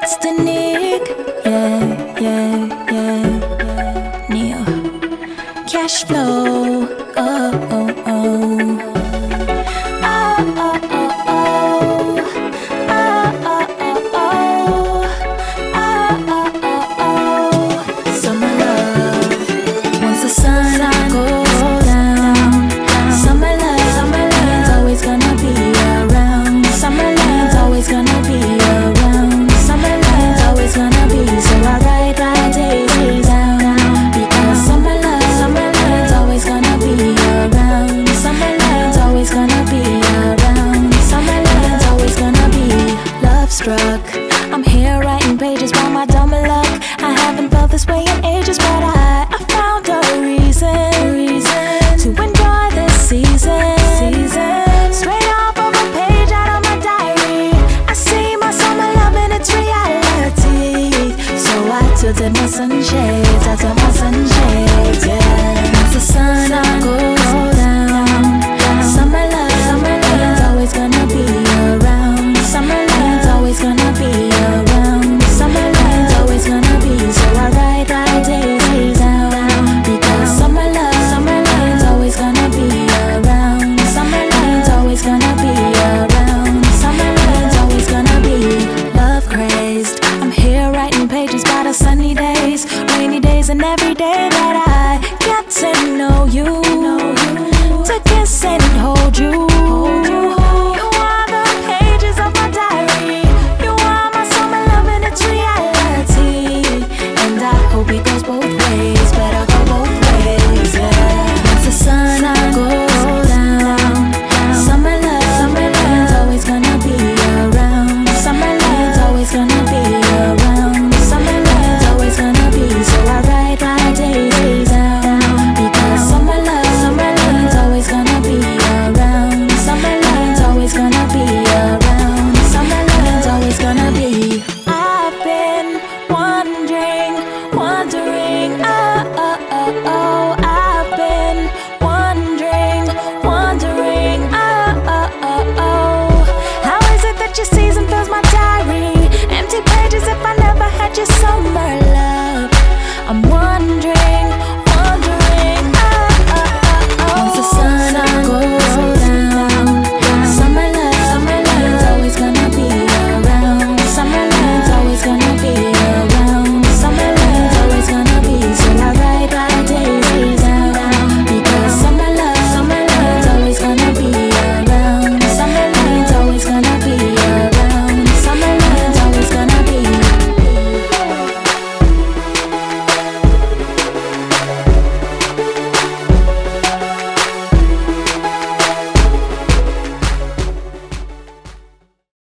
Stanique, yeah. Neo, cash flow, Summer love, once the sun goes down. Summer love means always gonna be around. Summer love's always gonna be around. Summer love's always gonna be. So I write my days down, because summer love's always gonna be around. Summer love's always gonna be around. Summer love's always gonna be. Love struck, I'm here writing pages by my dumb luck. I haven't felt this way in ages, but I found a reason to enjoy this season. Straight off of a page out of my diary, I see my summer love and its reality. So I tilted my sun